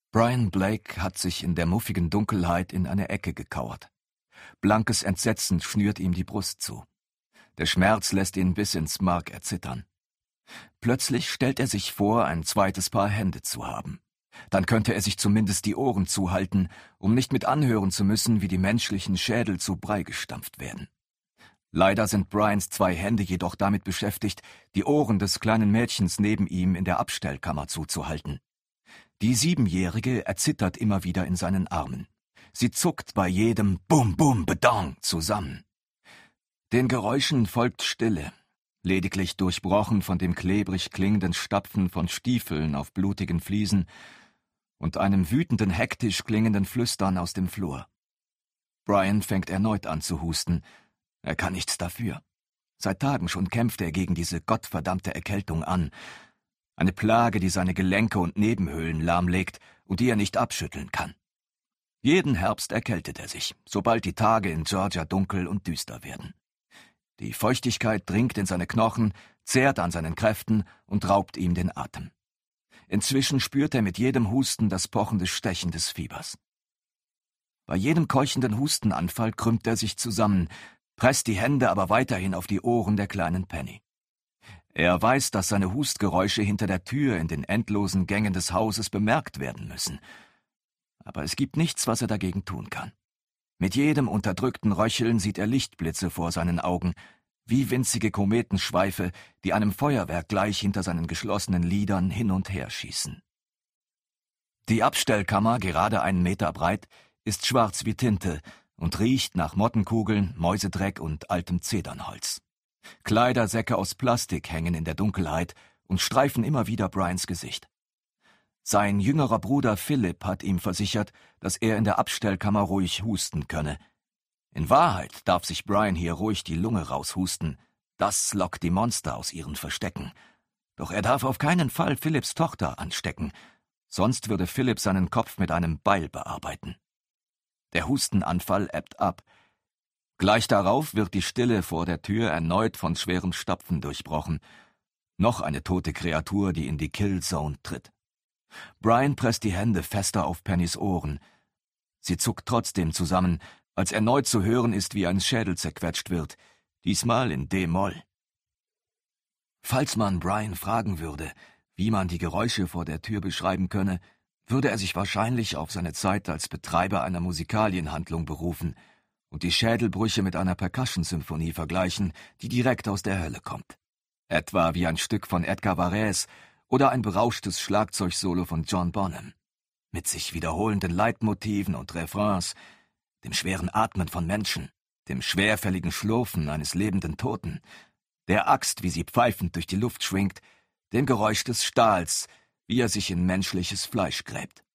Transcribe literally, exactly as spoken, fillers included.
Brian Blake hat sich in der muffigen Dunkelheit in eine Ecke gekauert. Blankes Entsetzen schnürt ihm die Brust zu. Der Schmerz lässt ihn bis ins Mark erzittern. Plötzlich stellt er sich vor, ein zweites Paar Hände zu haben. Dann könnte er sich zumindest die Ohren zuhalten, um nicht mit anhören zu müssen, wie die menschlichen Schädel zu Brei gestampft werden. Leider sind Brians zwei Hände jedoch damit beschäftigt, die Ohren des kleinen Mädchens neben ihm in der Abstellkammer zuzuhalten. Die Siebenjährige erzittert immer wieder in seinen Armen. Sie zuckt bei jedem Bum Bum Bedang zusammen. Den Geräuschen folgt Stille, lediglich durchbrochen von dem klebrig klingenden Stapfen von Stiefeln auf blutigen Fliesen und einem wütenden, hektisch klingenden Flüstern aus dem Flur. Brian fängt erneut an zu husten. Er kann nichts dafür. Seit Tagen schon kämpft er gegen diese gottverdammte Erkältung an. Eine Plage, die seine Gelenke und Nebenhöhlen lahmlegt und die er nicht abschütteln kann. Jeden Herbst erkältet er sich, sobald die Tage in Georgia dunkel und düster werden. Die Feuchtigkeit dringt in seine Knochen, zehrt an seinen Kräften und raubt ihm den Atem. Inzwischen spürt er mit jedem Husten das pochende Stechen des Fiebers. Bei jedem keuchenden Hustenanfall krümmt er sich zusammen, presst die Hände aber weiterhin auf die Ohren der kleinen Penny. Er weiß, dass seine Hustgeräusche hinter der Tür in den endlosen Gängen des Hauses bemerkt werden müssen. Aber es gibt nichts, was er dagegen tun kann. Mit jedem unterdrückten Röcheln sieht er Lichtblitze vor seinen Augen, wie winzige Kometenschweife, die einem Feuerwerk gleich hinter seinen geschlossenen Lidern hin und her schießen. Die Abstellkammer, gerade einen Meter breit, ist schwarz wie Tinte und riecht nach Mottenkugeln, Mäusedreck und altem Zedernholz. Kleidersäcke aus Plastik hängen in der Dunkelheit und streifen immer wieder Brians Gesicht. Sein jüngerer Bruder Philipp hat ihm versichert, dass er in der Abstellkammer ruhig husten könne. In Wahrheit darf sich Brian hier ruhig die Lunge raushusten. Das lockt die Monster aus ihren Verstecken. Doch er darf auf keinen Fall Philipps Tochter anstecken, sonst würde Philipp seinen Kopf mit einem Beil bearbeiten. Der Hustenanfall ebbt ab. Gleich darauf wird die Stille vor der Tür erneut von schwerem Stapfen durchbrochen. Noch eine tote Kreatur, die in die Killzone tritt. Brian presst die Hände fester auf Pennys Ohren. Sie zuckt trotzdem zusammen, als erneut zu hören ist, wie ein Schädel zerquetscht wird, diesmal in D-Moll. Falls man Brian fragen würde, wie man die Geräusche vor der Tür beschreiben könne, würde er sich wahrscheinlich auf seine Zeit als Betreiber einer Musikalienhandlung berufen und die Schädelbrüche mit einer Percussion-Symphonie vergleichen, die direkt aus der Hölle kommt. Etwa wie ein Stück von Edgar Varese oder ein berauschtes Schlagzeugsolo von John Bonham. Mit sich wiederholenden Leitmotiven und Refrains, dem schweren Atmen von Menschen, dem schwerfälligen Schlurfen eines lebenden Toten, der Axt, wie sie pfeifend durch die Luft schwingt, dem Geräusch des Stahls, wie er sich in menschliches Fleisch gräbt.